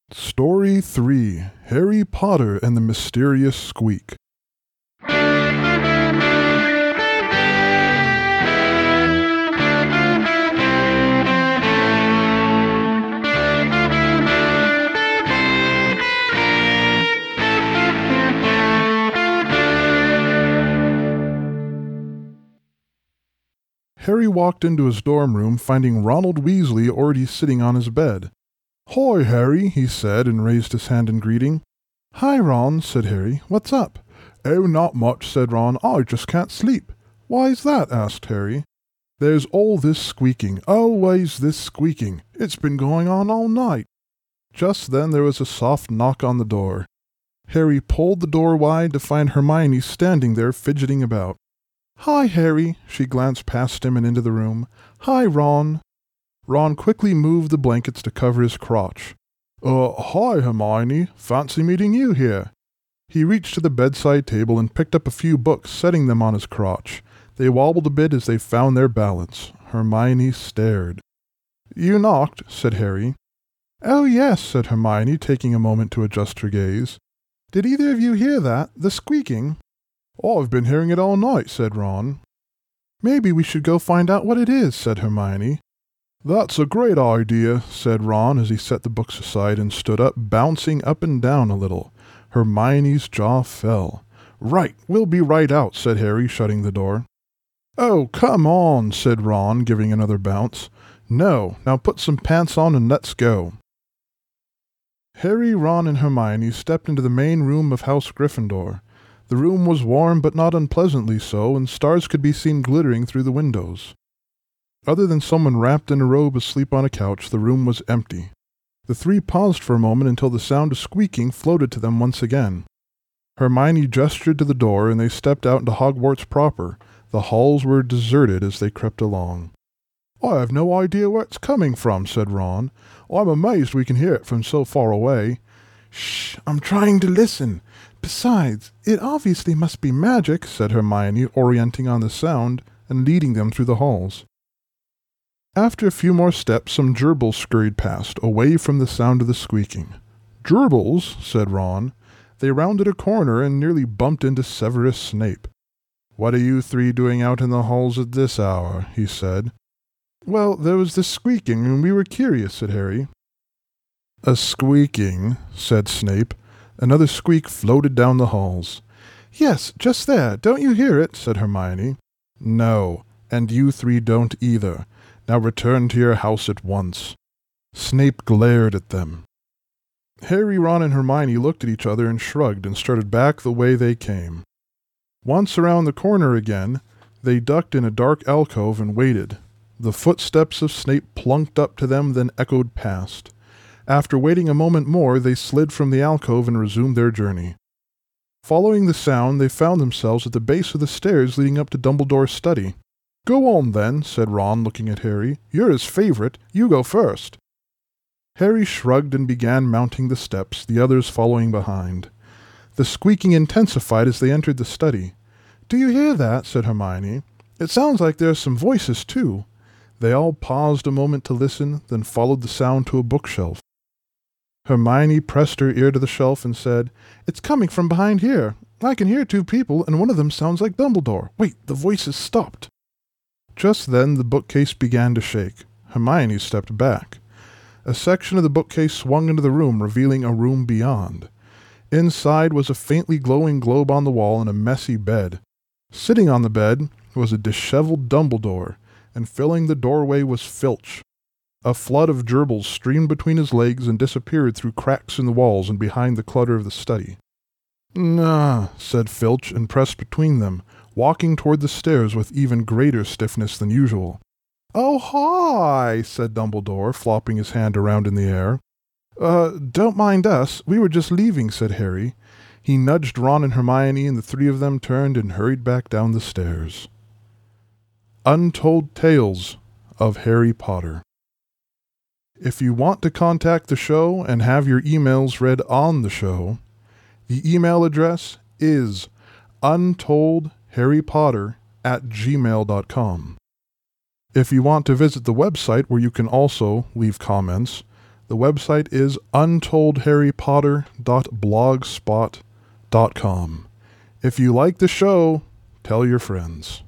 Story 3: Harry Potter and the Mysterious Squeak. Harry walked into his dorm room, finding Ronald Weasley already sitting on his bed. "Hi, Harry," he said, and raised his hand in greeting. "Hi, Ron," said Harry. "What's up?" "Oh, not much," said Ron. "I just can't sleep." "Why's that?" asked Harry. "There's all this squeaking, always this squeaking. It's been going on all night." Just then there was a soft knock on the door. Harry pulled the door wide to find Hermione standing there fidgeting about. "Hi, Harry." She glanced past him and into the room. "Hi, Ron." Ron quickly moved the blankets to cover his crotch. Hi, Hermione. Fancy meeting you here." He reached to the bedside table and picked up a few books, setting them on his crotch. They wobbled a bit as they found their balance. Hermione stared. "You knocked," said Harry. "Oh, yes," said Hermione, taking a moment to adjust her gaze. "Did either of you hear that? The squeaking?" "I've been hearing it all night," said Ron. "Maybe we should go find out what it is," said Hermione. "That's a great idea," said Ron as he set the books aside and stood up, bouncing up and down a little. Hermione's jaw fell. "Right, we'll be right out," said Harry, shutting the door. "Oh, come on," said Ron, giving another bounce. "No, now put some pants on and let's go." Harry, Ron, and Hermione stepped into the main room of House Gryffindor. The room was warm but not unpleasantly so, and stars could be seen glittering through the windows. Other than someone wrapped in a robe asleep on a couch, the room was empty. The three paused for a moment until the sound of squeaking floated to them once again. Hermione gestured to the door, and they stepped out into Hogwarts proper. The halls were deserted as they crept along. "I have no idea where it's coming from," said Ron. "I'm amazed we can hear it from so far away." "Shh, I'm trying to listen. Besides, it obviously must be magic," said Hermione, orienting on the sound and leading them through the halls. After a few more steps, some gerbils scurried past, away from the sound of the squeaking. "Gerbils?" said Ron. They rounded a corner and nearly bumped into Severus Snape. "What are you three doing out in the halls at this hour?" he said. "Well, there was this squeaking, and we were curious," said Harry. "A squeaking," said Snape. Another squeak floated down the halls. "Yes, just there. Don't you hear it?" said Hermione. "No, and you three don't either. Now return to your house at once." Snape glared at them. Harry, Ron, and Hermione looked at each other and shrugged and started back the way they came. Once around the corner again, they ducked in a dark alcove and waited. The footsteps of Snape plunked up to them, then echoed past. After waiting a moment more, they slid from the alcove and resumed their journey. Following the sound, they found themselves at the base of the stairs leading up to Dumbledore's study. "Go on, then," said Ron, looking at Harry. "You're his favorite. You go first." Harry shrugged and began mounting the steps, the others following behind. The squeaking intensified as they entered the study. "Do you hear that?" said Hermione. "It sounds like there are some voices, too." They all paused a moment to listen, then followed the sound to a bookshelf. Hermione pressed her ear to the shelf and said, "It's coming from behind here. I can hear two people, and one of them sounds like Dumbledore. Wait, the voices stopped." Just then the bookcase began to shake. Hermione stepped back. A section of the bookcase swung into the room, revealing a room beyond. Inside was a faintly glowing globe on the wall and a messy bed. Sitting on the bed was a disheveled Dumbledore, and filling the doorway was Filch. A flood of gerbils streamed between his legs and disappeared through cracks in the walls and behind the clutter of the study. "Nah," said Filch, and pressed between them, walking toward the stairs with even greater stiffness than usual. "Oh, hi," said Dumbledore, flopping his hand around in the air. Don't mind us. We were just leaving," said Harry. He nudged Ron and Hermione, and the three of them turned and hurried back down the stairs. Untold Tales of Harry Potter. If you want to contact the show and have your emails read on the show, the email address is untoldharrypotter@gmail.com. If you want to visit the website where you can also leave comments, The website is untoldharrypotter.blogspot.com. If you like the show, tell your friends.